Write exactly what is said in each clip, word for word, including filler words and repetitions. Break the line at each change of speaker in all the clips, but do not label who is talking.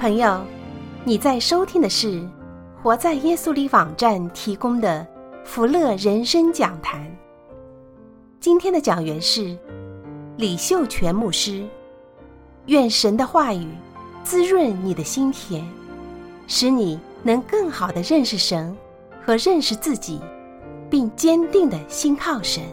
朋友，你在收听的是活在耶稣里网站提供的福乐人生讲坛。今天的讲员是李秀全牧师。愿神的话语滋润你的心田，使你能更好地认识神和认识自己，并坚定地信靠神。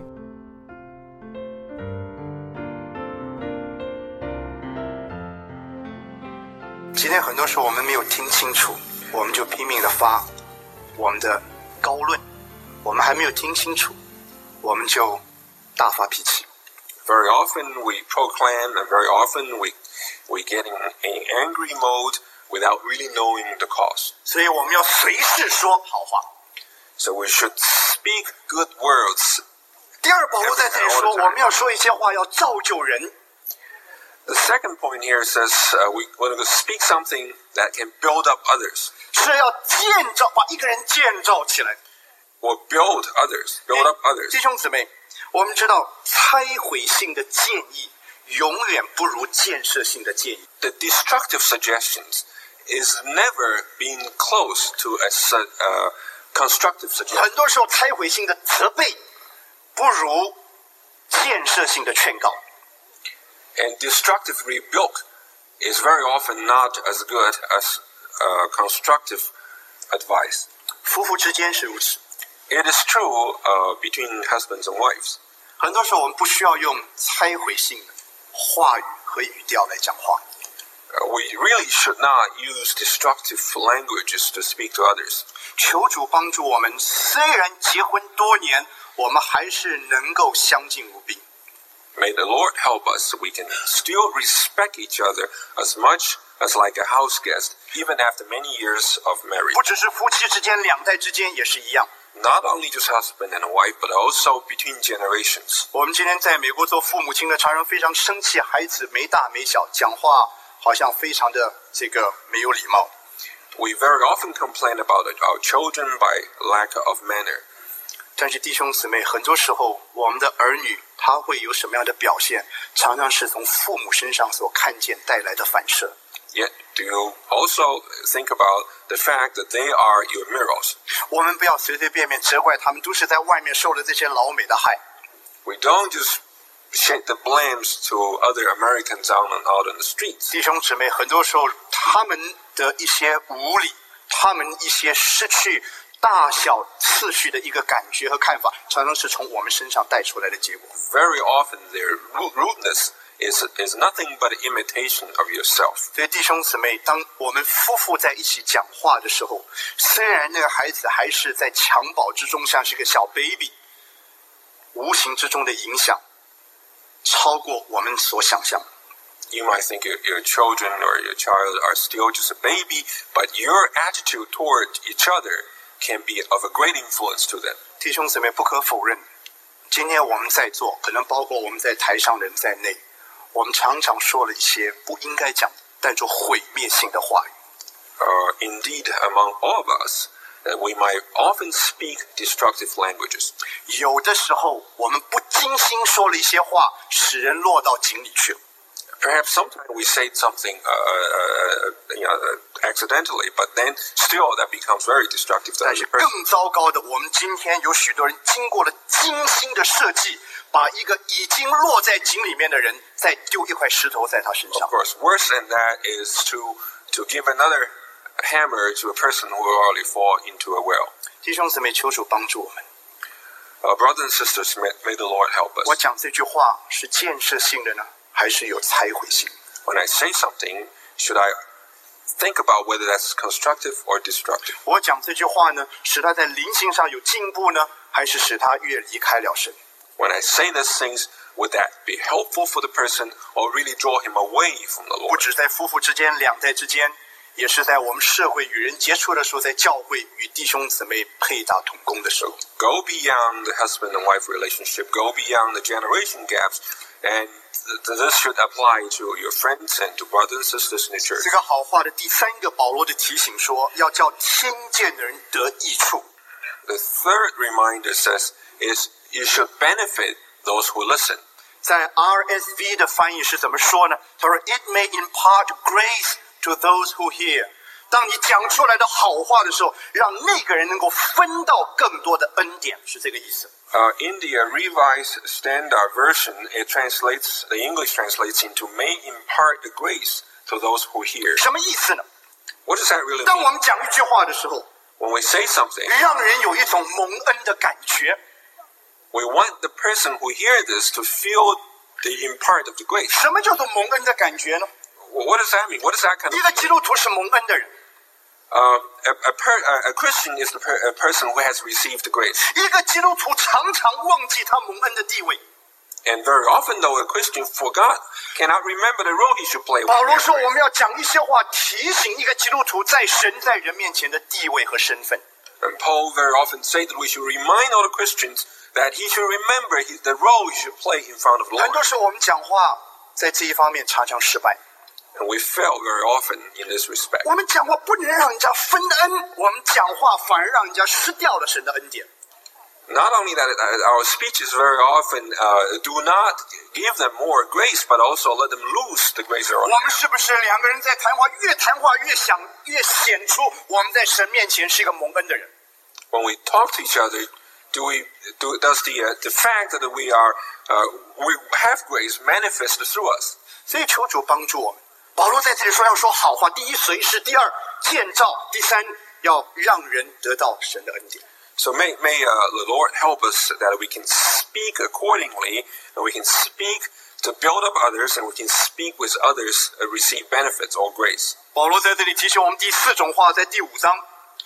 今天很多时候我们没有听清楚，我们就拼命地发我们的高论，我们还没有听清楚，我们就大发脾气。
Very often we proclaim, and very often we we get in an angry mode without really knowing the cause.
所以我们要随时说好话。
So we should speak good words.
第二，保罗在这里说，我们要说一些话要造就人。
The second point here says uh, we want to speak something that can build up others.
是要建造，把一个人建造起来。
Or build others, build up others.
弟兄姊妹，我们知道拆毁性的建议永远不如建设性的建议。
The destructive suggestions is never being close to a uh, constructive suggestion.
很多时候拆毁性的责备不如建设性的劝告。
And destructive rebuke is very often not as good as uh, constructive advice.
夫妇之间是如此。
It is true uh, between husbands and wives.
很多时候我们不需要用拆毁性的话语和语调来讲话。
Uh, we really should not use destructive languages to speak to others.
求主帮助我们，虽然结婚多年，我们还是能够相敬如宾。
May the Lord help us so we can still respect each other as much as like a house guest, even after many years of marriage.
不只是夫妻之间，两代之间也是一样。
Not only just husband and wife, but also between generations.
我们今天在美国做父母亲的，常常非常生气，孩子没大没小，讲话好像非常的这个没有礼貌。
We very often complain about our children by lack of manner.
但是弟兄姊妹，很多时候我们的儿女他会有什么样的表现，常常是从父母身上所看见带来的反射。
Yet, do you also think about the fact that they are your mirrors?
我们不要随随便便责怪他们，都是在外面受了这些老美的害。
We don't just shake the blames to other Americans out and out on the streets.
弟兄姊妹，很多时候他们的一些无理，他们一些失去大小次序的一个感觉和看法，常常是从我们身上带出来的结果。
Very often their rudeness is, is nothing but an imitation of yourself.
所以弟兄姊妹，当我们夫妇在一起讲话的时候，虽然那个孩子还是在襁褓之中，像是个小 baby， 无形之中的影响超过我们所想象。
You might think your, your children or your child are still just a baby, but your attitude toward each other can be of a great influence to them.
弟兄姊妹，不可否认，今天我们在座，可能包括我们在台上人在内，我们常常说了一些不应该讲带着毁灭性的话语。
Uh, indeed, among all of us, uh, we might often speak destructive languages.
有的时候，我们不精心说了一些话，使人落到井里去了。
Perhaps sometimes we say something uh, uh, you know, uh, accidentally, but then still that becomes very destructive to
但
the
是
person.
更糟糕的，我们今天有许多人经过了精心的设计，把一个已经落在井里面的人，再丢一块石头在他身上。
Of course, worse than that is to to give another hammer to a person who will already fall into a well.
弟兄姊妹，求主帮助我们。
Uh, brothers and sisters, may, may the Lord help
我
us.
讲这句话是建设性的呢，还是有拆毁性？
When I say something, should I think about whether that's constructive or destructive?
我讲这句话呢，使他在灵性上有进步呢，还是使他越离开了神？
When I say these things, would that be helpful for the person or really draw him away from the
不
Lord?
只在夫妇之间、两代之间，也是在我们社会与人接触的时候，在教会与弟兄姊妹配搭同工的时候。
Go beyond the husband and wife relationship. Go beyond the generation gaps. And this should apply to your friends and to brothers and sisters in the church.
这个好话的第三个，保罗的提醒说，要叫听见的人得益处。
The third reminder says is you should benefit those who listen.
在 R S V 的翻译是怎么说呢？他说 ，It may impart grace to those who hear。当你讲出来的好话的时候，让那个人能够分到更多的恩典，是这个意思。
Uh, in the uh, Revised Standard Version, it translates, the English translates into may impart the grace to those who hear.
什么意思呢？
What does that really
当我
mean?
们讲一句话的时候，
When we say something,
让人有一种蒙恩的感觉。
we want the person who hears this to feel the impart of the grace.
什么叫做蒙恩的感觉呢？
Well, what does that mean? What does that kind
一
of
个基督徒是蒙恩的人，
Uh, a, a, per, a, a Christian is the per, a person who has received the grace.
一个基督徒常常忘记他蒙恩的地位。
And very often, though, a Christian forgot, cannot remember the role he should play.
保罗
with
说，
grace.
我们要讲一些话，提醒一个基督徒在神在人面前的地位和身份。
And Paul very often said that we should remind all the Christians that he should remember his, the role he should play in front of the
很
Lord.
多时候我们讲话在这一方面常常失败。
And we fail very often in this respect.
我们讲话不能让人家分恩，我们讲话反而让人家失掉了神的恩典。
Not only that, uh, our speeches very often uh, do not give them more grace, but also let them lose the grace they're
我
on.
们是不是两个人在谈话，越谈话越想越显出我们在神面前是一个蒙恩的人？
When we talk to each other, do we do does the uh, the fact that we are uh, we have grace manifest through us?
所以求主帮助我们。保罗在这里说要说好话，第一随侍，第二建造，第三要让人得到神的恩典。
So may may uh, the Lord help us that we can speak accordingly, and we can speak to build up others, and we can speak with others uh, receive benefits or grace.
保罗在这里提醒我们第四种话，在第五章，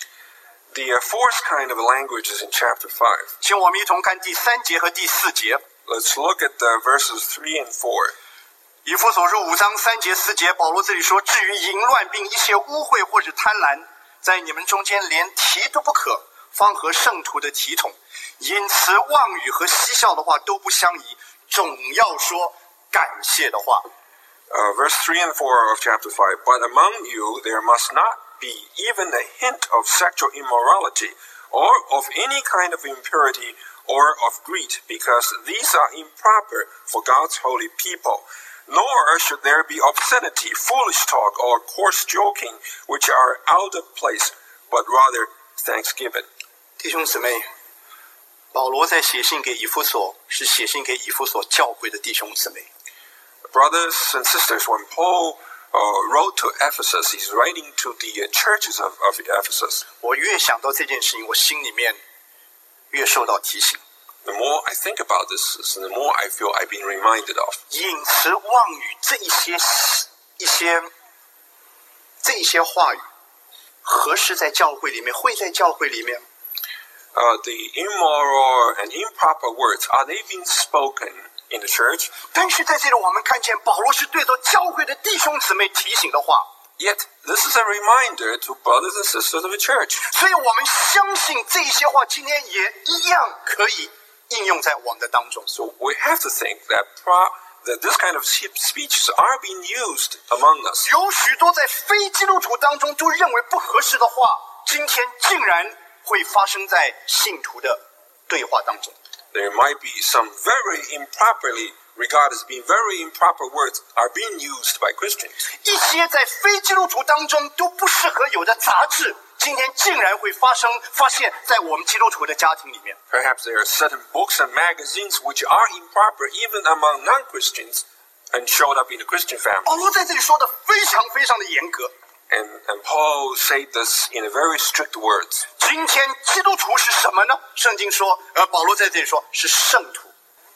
The uh, fourth kind of language is in chapter five.
请我们一同看第三节和第四节。
Let's look at the verses three and four.
以弗所书五章三节四节，保罗这里说：至于淫乱并一切污秽或者贪婪，在你们中间连提都不可，方合圣徒的体统。因此妄语和嬉笑的话都不相宜，总要说感谢的话。
Uh, verse three and four of chapter five. But among you there must not be even a hint of sexual immorality, or of any kind of impurity, or of greed, because these are improper for God's holy people. Nor should there be obscenity, foolish talk, or coarse joking, which are out of place, but rather thanksgiving.
弟兄姊妹，保罗在写信给以弗所，是写信给以弗所教会的弟兄姊妹。
Brothers and sisters, when Paul uh, wrote to Ephesus, he's writing to the uh, churches of, of Ephesus.
我越想到这件事情，我心里面越受到提醒。
The more I think about this, the more I feel I've been reminded of.
隐词妄语这一些一些这一些话语，合适在教会里面，会在教会里面。
Uh, the immoral and improper words, are they being spoken in the church?
但是在这里，我们看见保罗是对着教会的弟兄姊妹提醒的话，
Yet, this is a reminder to brothers and sisters of the church.
所以我们相信这些话今天也一样可以应用在我们的当中。
So we have to think that, pro- that this kind of speeches are being used among us.
有许多在非基督徒当中都认为不合适的话，今天竟然会发生在信徒的对话当中。
There might be some very improperly regarded as being very improper words are being used by Christians.
一些在非基督徒当中都不适合有的杂志，今天竟然会发生发现在我们基督徒的家庭里面。
Perhaps there are certain books and magazines which are improper even among non-Christians and showed up in the Christian
保
family.
罗在这里说的非常非常的严格。
And, and Paul said this in a very strict words.
今天基督徒是什么呢？圣经说，呃，保罗在这里说是圣徒。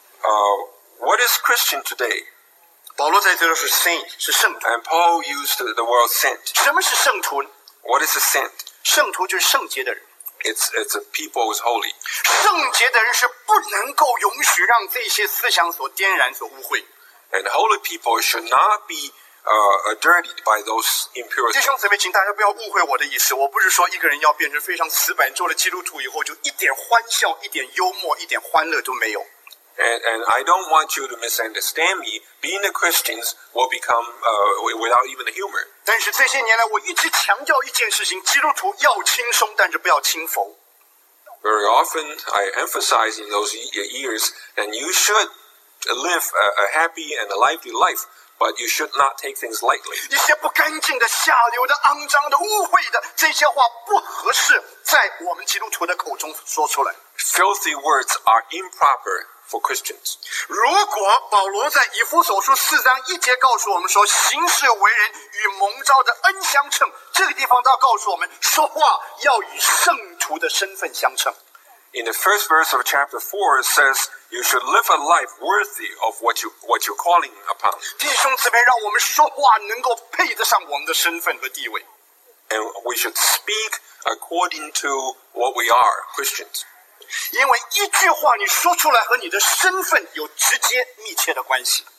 Uh, what is Christian today?
保罗在这里是 saint， 是圣徒。
And Paul used the, the word saint.
什么是圣徒呢？
What is a saint?
圣徒就是圣洁的人。
It's, it's a people who is holy.
圣洁的人是不能够允许让这些思想所颠染、所污秽。
And holy people should not be uh, dirtied by those
弟
impurities.
兄姊妹，请大家不要误会我的意思，我不是说一个人要变成非常死板，做了基督徒以后就一点欢笑、一点幽默、一点欢乐都没有。
And, and I don't want you to misunderstand me. Being a Christians will become uh, without even the humor.
但是这些年来，我一直强调一件事情：基督徒要轻松，但是不要轻浮。
Very often, I emphasize in those years, and you should live a, a happy and a lively life, but you should not take things lightly.
一些不干净的、下流的、肮脏的、污秽的，这些话不合适在我们基督徒的口中说出来。
Filthy words are improper for Christians.
如果保罗在以弗所书四章一节告诉我们说，行事为人与蒙召的恩相称，这个地方他告诉我们，说话要与圣徒的身份相称。
In the first verse of chapter four, it says, you should live a life worthy of what, you, what you're calling upon.
弟兄姊妹，让我们说话能够配得上我们的身份和地位。
And we should speak according to what we are, Christians.
因为一句话你说出来和你的身份有直接密切的关系。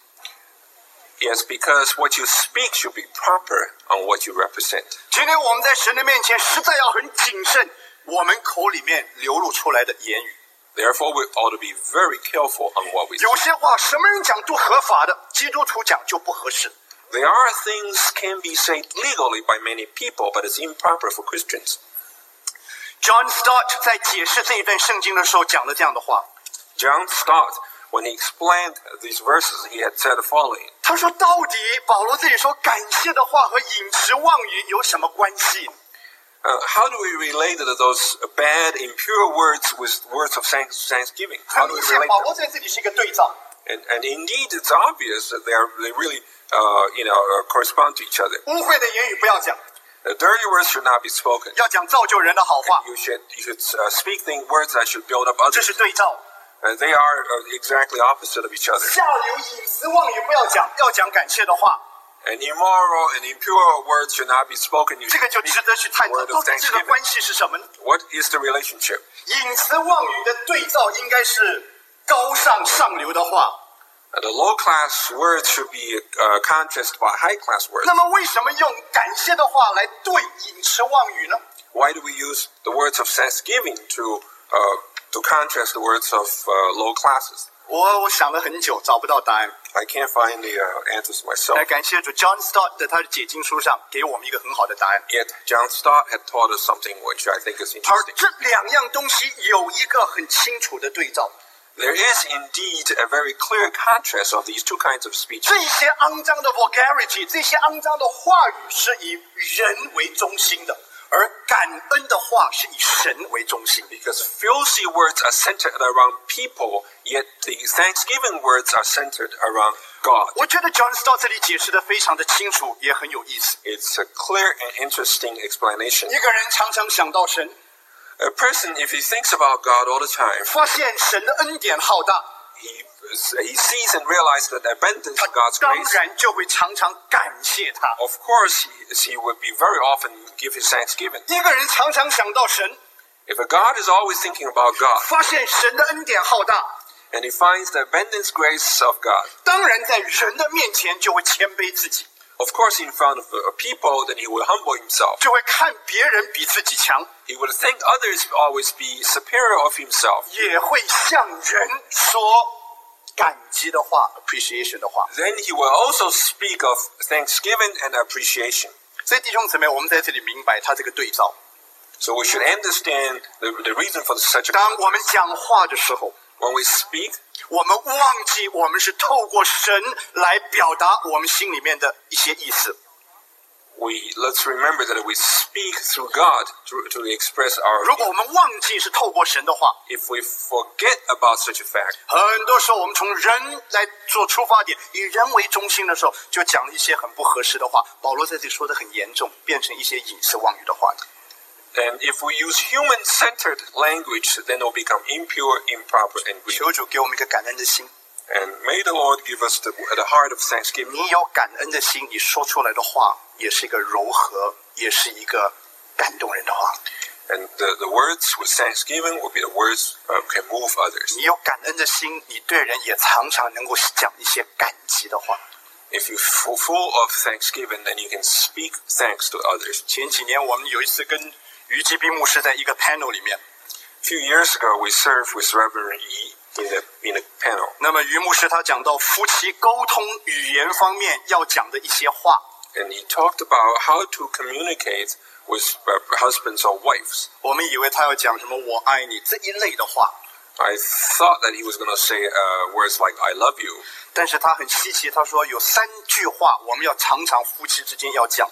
Yes, because what you speak should be proper on what you represent.
今天我们在神的面前实在要很谨慎，我们口里面流露出来的言语。
Therefore, we ought to be very careful on what we say.
有些话什么人讲都合法的，基督徒讲就不合适。
There are things can be said legally by many people, but it's improper for Christians.
John Stott 在解释这一段圣经的时候讲了这样的话。
John Stott, when he explained these verses, he had said the following.
他说：“到底保罗这里说感谢的话和饮食妄语有什么关系？”
Uh, how do we relate to those bad, impure words with words of thanksgiving? How
很
do we
明显，
relate
保
them?
罗在这里是一个对照。
And, and indeed, it's obvious that they are they really, uh, you know, uh, correspond to each other.
污秽的言语不要讲，
The dirty words should not be spoken.
要讲造就人的好话，
You should you should uh, speak things words that should build up
这
others.
是对照。
Uh, they are uh, exactly opposite of each other.
下流饮食妄语不要讲，要讲感谢的话，
And immoral and impure words should not be spoken. You
这
should
个就
speak
值得去探
the
讨。
word
到
of
底这个
thanksgiving.
关系是什么呢？
What is the relationship?
饮食妄语的对照应该是高尚上流的话。
Uh, the low-class words should be uh, contrasted by high-class words.
那么为什么用感谢的话来对饮食妄语呢？
Why do we use the words of thanksgiving to uh, to contrast the words of uh, low classes?
我我想了很久，找不到答案。
I can't find the uh, answers myself.
来感谢主 ，John Stott 在他的解经书上给我们一个很好的答案。
Yet John Stott had taught us something which I think is
而
interesting.
这两样东西有一个很清楚的对照。
There is indeed a very clear contrast of these two kinds of speech.
这些肮脏的 vulgarity， 这些肮脏的话语是以人为中心的，而感恩的话是以神为中心。
Because filthy words are centered around people, yet the thanksgiving words are centered around God.
我觉得 John Stott 这里解释的非常的清楚，也很有意思。
It's a clear and interesting explanation.
一个人常常想到神，
A person, if he thinks about God all the time,
发现神的恩典浩大，
he, he sees and realizes the abundance
他
of God's
当
grace.
然就会常常感谢他。
Of course, he, he would be very often give his thanksgiving.
一个人常常想到神，
If a God is always thinking about God,
发现神的恩典浩大，
and he finds the abundance grace of God,
当然在人的面前就会谦卑自己，
of course, in front of uh, people, then he will humble himself.
就会看别人比自己强，
He would think others always be superior of himself.
也会向人说感激的话 appreciation 的话。
Then he will also speak of thanksgiving and appreciation.
所以弟兄姊妹，我们在这里明白他这个对照。
So we should understand the, the reason for such a
当我们讲话的时候，
when we speak,
我们忘记我们是透过神来表达我们心里面的一些意思。
we let's remember that we speak through God to, to express our.
如果我们忘记是透过神的话，
If we forget about such a fact,
很多时候我们从人来做出发点，以人为中心的时候，就讲了一些很不合适的话。保罗在这里说的很严重，变成一些饮食妄语的话。
and if we use human-centered language, then it will become impure, improper, and greedy.
求主给我们一个感恩的心。
And may the Lord give us the, the heart of thanksgiving.
你有感恩的心，你说出来的话也是一个柔和，也是一个感动人的话。
And the, the words with thanksgiving will be the words uh, can move others.
你有感恩的心，你对人也常常能够讲一些感激的话。
If you're full, full of thanksgiving, then you can speak thanks to others.
前几年我们有一次跟于基斌牧师在一个 panel 里面，
A few years ago, we served with Reverend Yi in the in a panel.
那么于牧师他讲到夫妻沟通语言方面要讲的一些话。
And he talked about how to communicate with uh, husbands or wives.
我们以为他要讲什么"我爱你"这一类的话，
I thought that he was going to say uh, words like "I love you,"
但是他很稀奇，他说有三句话我们要常常夫妻之间要讲。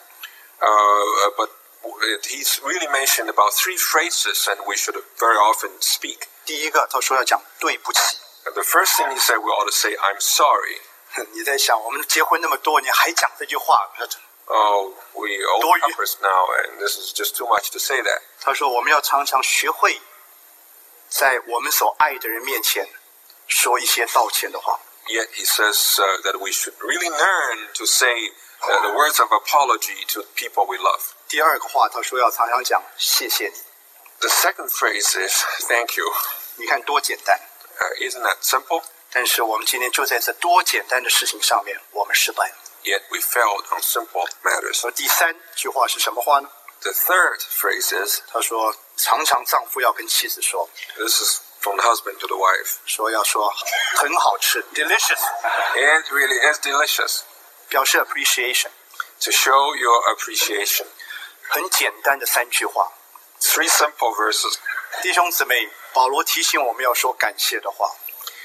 uh, but he's really mentioned about three phrases, and we should very often speak.
第一个，他说要讲对不起。
And the first thing he said, we ought to say, "I'm sorry."
你在想，我们结婚那么多年还讲这句话？
Oh, we old couples now, and this is just too much to say that.
他说我们要常常学会在我们所爱的人面前说一些道歉的话。
Yet he says uh, that we should really learn to say uh, the words of apology to people we love.
第二个话，他说要常常讲谢谢你。
The second phrase is "Thank you."
你看多简单。
Uh, isn't that simple?
但是我们今天就在这多简单的事情上面，我们失败了。
Yet we failed on simple matters.
而第三句话是什么话呢？
The third phrase is,
他说常常丈夫要跟妻子说，
this is from the husband to the wife.
说要说很好吃 ，delicious，
It really is delicious.
表示 appreciation。
To show your appreciation.
很简单的三句话。
Three simple verses.
弟兄姊妹，保罗提醒我们要说感谢的话。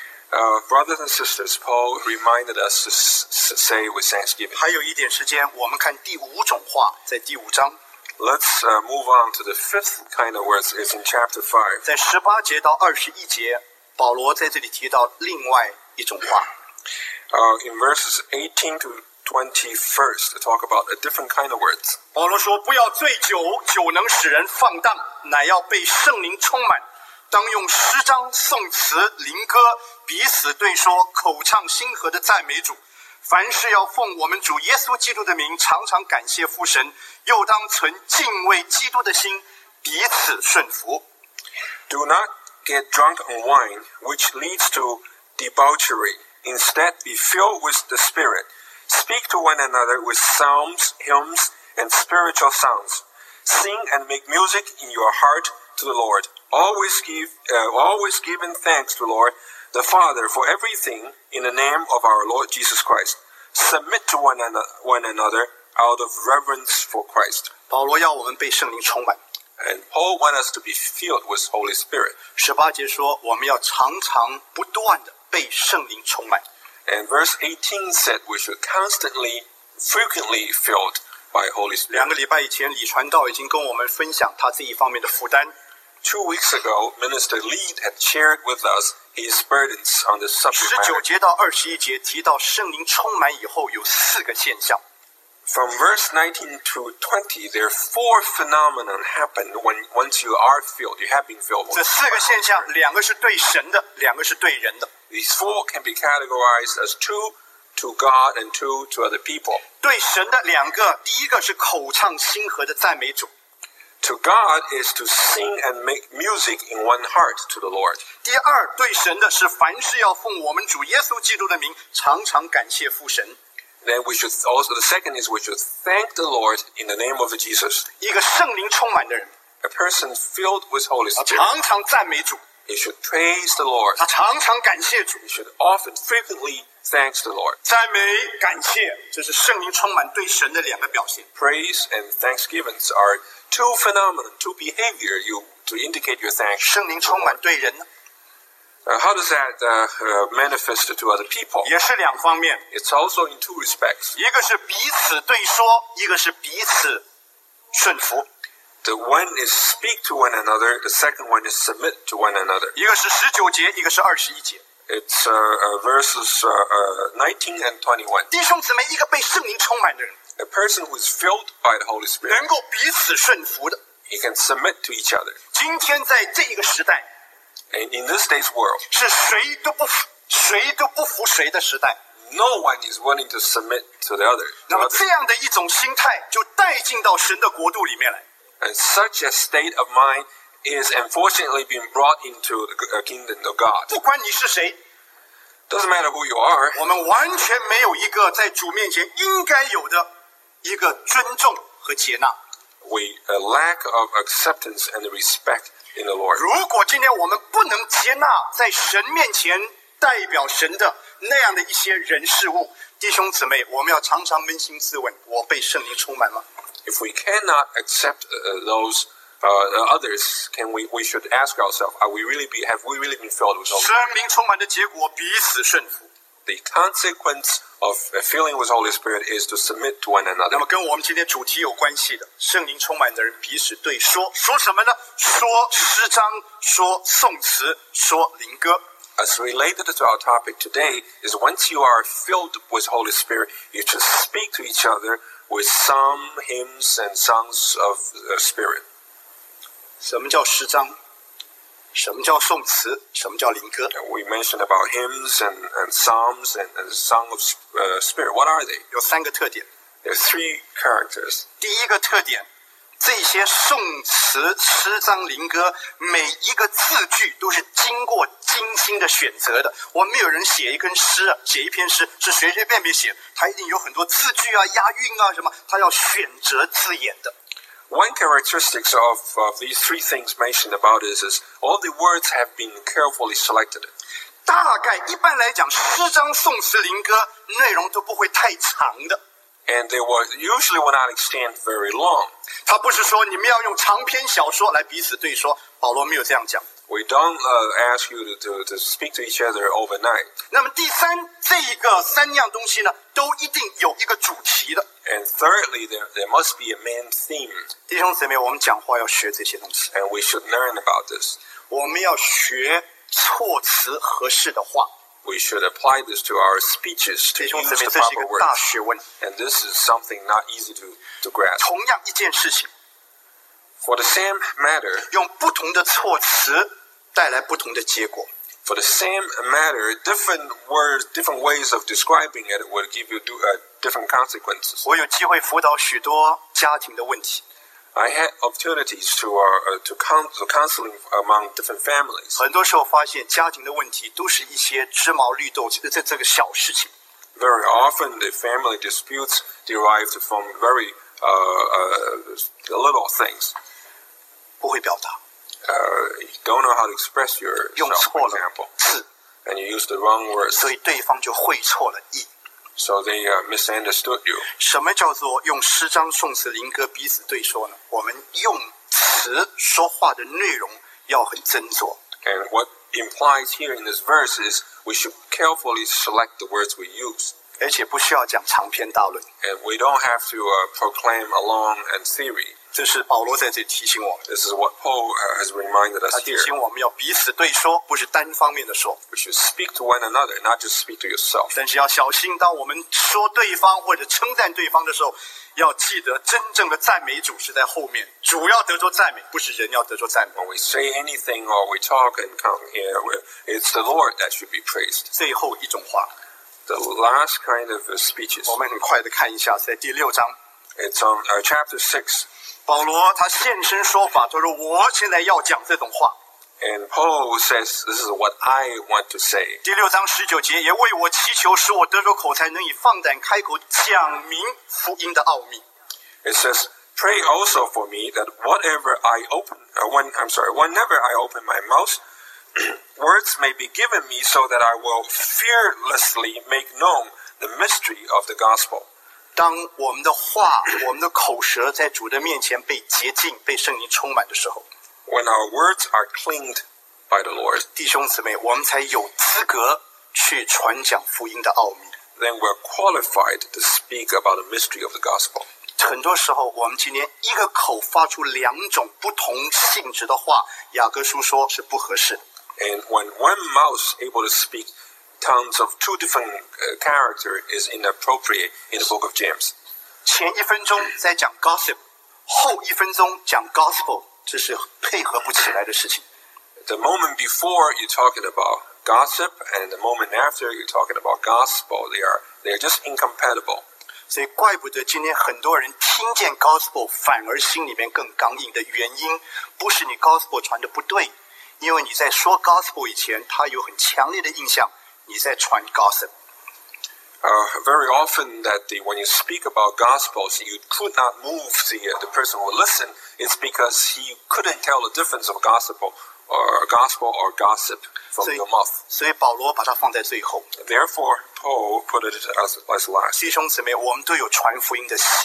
Uh, brothers and sisters, Paul reminded us to s- say with thanksgiving.
还有一点时间，我们看第五种话，在第五章，
Let's uh, move on to the fifth kind of words. It's in chapter five.
在十八节到二十一节，保罗在这里提到另外一种话。
Uh, in verses eighteen to twenty-first, to talk about a different kind of words.
保罗说：“不要醉酒，酒能使人放荡，乃要被圣灵充满。当用诗章、颂词、灵歌彼此对说，口唱心和的赞美主。凡事要奉我们主耶稣基督的名，常常感谢父神，又当存敬畏基督的心，彼此顺服。”
Do not get drunk on wine, which leads to debauchery. Instead, be filled with the Spirit. Speak to one another with psalms, hymns, and spiritual songs. Sing and make music in your heart to the Lord. Always give, uh, always giving thanks to the Lord, the Father, for everything in the name of our Lord Jesus Christ. Submit to one, an- one another out of reverence for Christ.
保罗要我们被圣灵充满。
And Paul wants us to be filled with Holy Spirit.
十八节说，我们要常常不断的被圣灵充满。
And verse eighteen said we should constantly, frequently filled by Holy
两
Spirit.
个礼拜以前，李传道已经跟我们分享他这一方面的负担。
Two weeks ago, Minister Lee had shared with us his burdens on this subject
十九
matter.
节到二十一节提到圣灵充满以后有四个现象。
From verse nineteen to twenty, there are four phenomena happen when once you are filled, you have been filled.
这四个现象，两个是对神的，两个是对人的。
These four can be categorized as two to God and two to other people.
对神的两个，第一个是口唱心和的赞美主。
To God is to sing and make music in one heart to the Lord.
第二，对神的是凡事要奉我们主耶稣基督的名，常常感谢父神。
Then we should also, the second is we should thank the Lord in the name of Jesus.
一个圣灵充满的人，
A person filled with Holy
他
Spirit,
常常赞美主，
he should praise the Lord.
他常常感谢主。
He should often, frequently thanks the Lord.
赞美、感谢，这是圣灵充满对神的两个表现。
Praise and thanksgivings are two phenomena, two behavior you to indicate your thanks.
圣灵充满对人呢，
Uh, how does that uh, uh, manifest to other people?
也是两方面，
It's also in two respects.
一个是彼此对说，一个是彼此顺服。
The one is speak to one another. The second one is submit to one another.
一个是十九节，一个是二十一节。
It's uh, uh, verses uh, uh, nineteen and twenty-one.
弟兄姊妹，一个被圣灵充满的人，
A person who is filled by the Holy Spirit,
能够彼此顺服的。
he can submit to each other.
今天在这一个时代，
And in this day's world,
是谁都不服谁都不服谁的时代。
no one is willing to submit to the other.
那
To
么
others.
这样的一种心态，就带进到神的国度里面来。
And such a state of mind is unfortunately being brought into the uh, kingdom of God.
不管你是谁，
Doesn't matter who you are,
我们完全没有一个在主面前应该有的一个尊重和接纳。
we a lack of acceptance and respect in the Lord.
如果今天我们不能接纳在神面前代表神的那样的一些人事物，弟兄姊妹，我们要常常扪心自问：我被圣灵充满吗？
If we cannot accept uh, those uh, others, can we we should ask ourselves: Are we really be have we really been filled with Holy
生
Spirit?
命充满的结果，彼此顺服。
The consequence of uh, filling with Holy Spirit is to submit to one
那
another.
么跟我们今天主题有关系的，圣灵充满的人彼此对说，说什么呢？说诗章，说颂词，说灵歌。
As related to our topic today is once you are filled with Holy Spirit, you should speak to each other with psalm, hymns, and songs of the Spirit.
什么叫诗章？什么叫颂词？什么叫灵歌？
We mentioned about hymns and, and psalms and, and the song of uh, Spirit. What are they?
有三个特点。
There are three characters.
第一个特点，这些颂词、诗章、灵歌，每一个字句都是经过精心的选择的。我们没有人写一根诗啊，写一篇诗是随随便便写，他一定有很多字句啊、押韵啊什么，他要选择字眼的。
One characteristic of, of these three things mentioned about is, is all the words have been carefully selected.
大概一般来讲，诗章、颂词、灵歌内容都不会太长的。
And they will usually will not extend very long.
他不是说你们要用长篇小说来彼此对说，保罗没有这样讲。
We don't uh, ask you to, to, to speak to each other overnight.
那么第三，这一个三样东西呢，都一定有一个主题的。
And thirdly, there, there must be a main theme.
弟兄姊妹，我们讲话要学这些东西，
And we should learn about this.
我们要学措辞合适的话。
We should apply this to our speeches to
弟兄
use
姊妹，
the
这是一
proper
个大
words.
学问。
And this is something not easy to, to grasp.
同样一件事情，
For the same matter,
用不同的措辞带来不同的结果。
for the same matter, different words, different ways of describing it will give you do, uh, different consequences.
我有机会辅导许多家庭的问题，
I had opportunities to uh, uh, to, con- to counseling among different families.
很多时候发现家庭的问题都是一些鸡毛绿豆，这这这个小事情。
Very often, the family disputes derived from very uh, uh, little things.
不会表达，
Uh, you don't know how to express
用
yourself,
错
for
了
example,
字，
and you use the wrong words,
所以对方就会错了意。
so they uh, misunderstood you.
什么叫做用诗章、颂词、灵歌彼此对说呢？我们用词说话的内容要很斟酌。
And what implies here in this verse is we should carefully select the words we use.
而且不需要讲长篇大论，
And we don't have to uh, proclaim a long and theory.
这是保罗在这里提醒我们。
This is what Paul uh, has reminded
他
us
提
here.
醒我们要彼此对说，不是单方面的说。
We should speak to one another, not just speak to yourself.
但是要小心，当我们说对方或者称赞对方的时候，要记得真正的赞美主是在后面，主要得着赞美，不是人要得着赞美。
When we say anything or we talk and come here, we- it's the Lord that should be praised.
最后一种话，
The last kind of uh, speeches,
我们很快的看一下，在第六章，
it's on uh, chapter six.
保罗他现身说法，他说：“我现在要讲这种话。”
And Paul says, this is what I want to say.
第六章十九节，也为我祈求，使我得着口才，能以放胆开口讲明福音的奥秘。
It says, pray also for me that whatever I open, uh, when, I'm sorry, whenever I open my mouth, words may be given me so that I will fearlessly make known the mystery of the gospel.
当我们的话、我们的口舌在主的面前被洁净、被圣灵充满的时候，
When our words are cleaned by the Lord,
弟兄姊妹，我们才有资格去传讲福音的奥秘。
then we're qualified to speak about the mystery of the gospel.
很多时候，我们今天一个口发出两种不同性质的话，雅各书说是不合适。
And when one mouth able to speak tongues of two different uh, character is inappropriate in the book of James.
前一分钟在讲 gossip， 后一分钟讲 gospel， 这是配合不起来的事情。
The moment before you're talking about gossip, and the moment after you're talking about gospel, they are they are just incompatible.
所以怪不得今天很多人听见 gospel 反而心里面更刚硬的原因，不是你 gospel 传的不对，因为你在说 gospel 以前，他有很强烈的印象你在传 gossip。
Uh, very often that the, when you speak about gospels, you could not move the uh, the person who listen. It's because he couldn't tell the difference of gospel or gospel or gossip from
所以
your mouth.
所以保罗把它放在最后。
Therefore, Paul put it as, as last.
弟兄姊妹，我们都有传福音的心，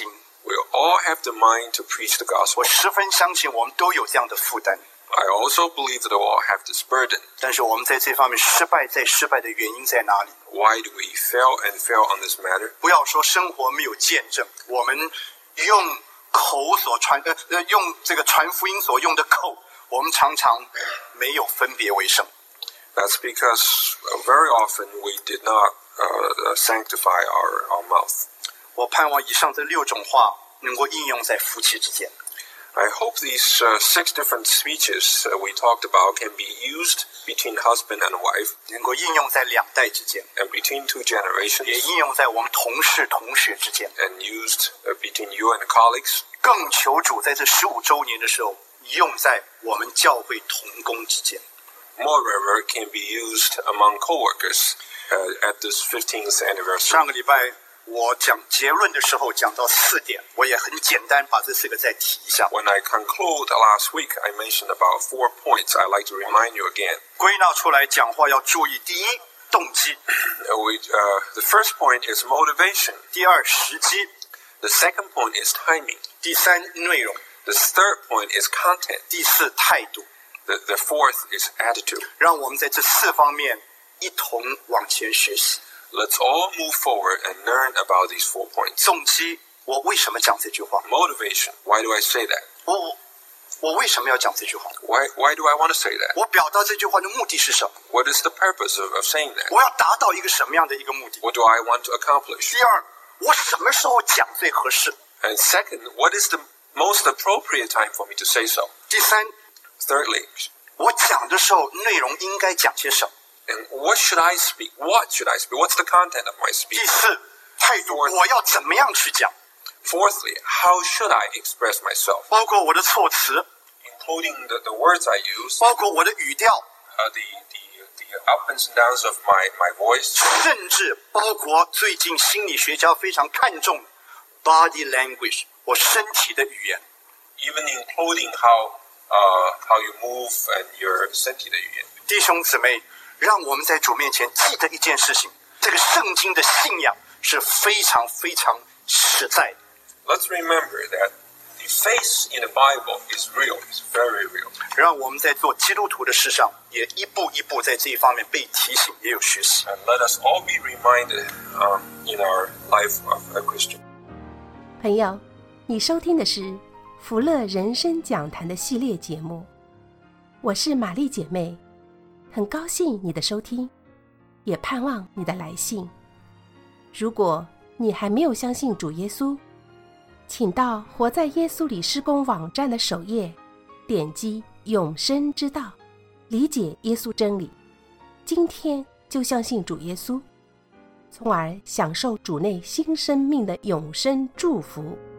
We all have the mind to preach the
我
gospel.
十分相信我们都有这样的负担，
I also believe that we all have this burden.
但是我们在这方面失败，在失败的原因在哪里？
Why do we fail and fail on this matter?
不要说生活没有见证，我们用口所传呃呃用这个传福音所用的口，我们常常没有分别为圣。
That's because uh, very often we did not uh, sanctify our, our mouth.
我盼望以上这六种话能够应用在夫妻之间。
I hope these uh, six different speeches uh, we talked about can be used between husband and wife
能够应用在两代之间，
and between two
也
generations
应用在我们同事同学之间。
and used uh, between you and colleagues.
更求主在这十五周年的时候，用在我们教会同工之间。
Moreover, it can be used among co-workers uh, at this fifteenth anniversary.
上个礼拜我讲结论的时候讲到四点，我也很简单把这四个再提一下。
When I conclude last week, I mentioned about four points. I'd like to remind you again.
归纳出来讲话要注意：第一，动机；
Uh, we, uh, the first point is motivation.
第二，时机；
The second point is timing.
第三，内容；
The third point is content.
第四，态度。
The, the fourth is attitude.
让我们在这四方面一同往前学习。
Let's all move forward and learn about these four points.
动机，我为什么讲这句话？
Motivation. Why do I say that?
我我为什么要讲这句话？
Why, why do I want to say that?
我表达这句话的目的是什么？
What is the purpose of, of saying that?
我要达到一个什么样的一个目的？
What do I want to accomplish?
第二，我什么时候讲最合适？
And second, what is the most appropriate time for me to say so?
第三，
Thirdly,
我讲的时候内容应该讲些什么？
and what should I speak? What should I speak? What's the content of my
第
speech?
四，态度，我要怎么样去讲？
Fourthly, how should I express myself?
包括我的措辞，
Including the, the words I use,
包括我的语调，
uh, the, the, the ups and downs of my, my voice,
甚至包括最近心理学家非常看重 body language， 我身体的语言。
even including how, uh, how you move and your 身体的语言。
弟兄姊妹，让我们在主面前记得一件事情：这个圣经的信仰是非常非常实在的。
Let's remember that the faith in the Bible is real, it's very real.
让我们在做基督徒的事上，也一步一步在这一方面被提醒，也有学习。
And let us all be reminded um, in our life of a Christian.
朋友，你收听的是福乐人生讲坛的系列节目，我是玛丽姐妹，很高兴你的收听，也盼望你的来信。如果你还没有相信主耶稣，请到活在耶稣里施工网站的首页，点击永生之道，理解耶稣真理，今天就相信主耶稣，从而享受主内新生命的永生祝福。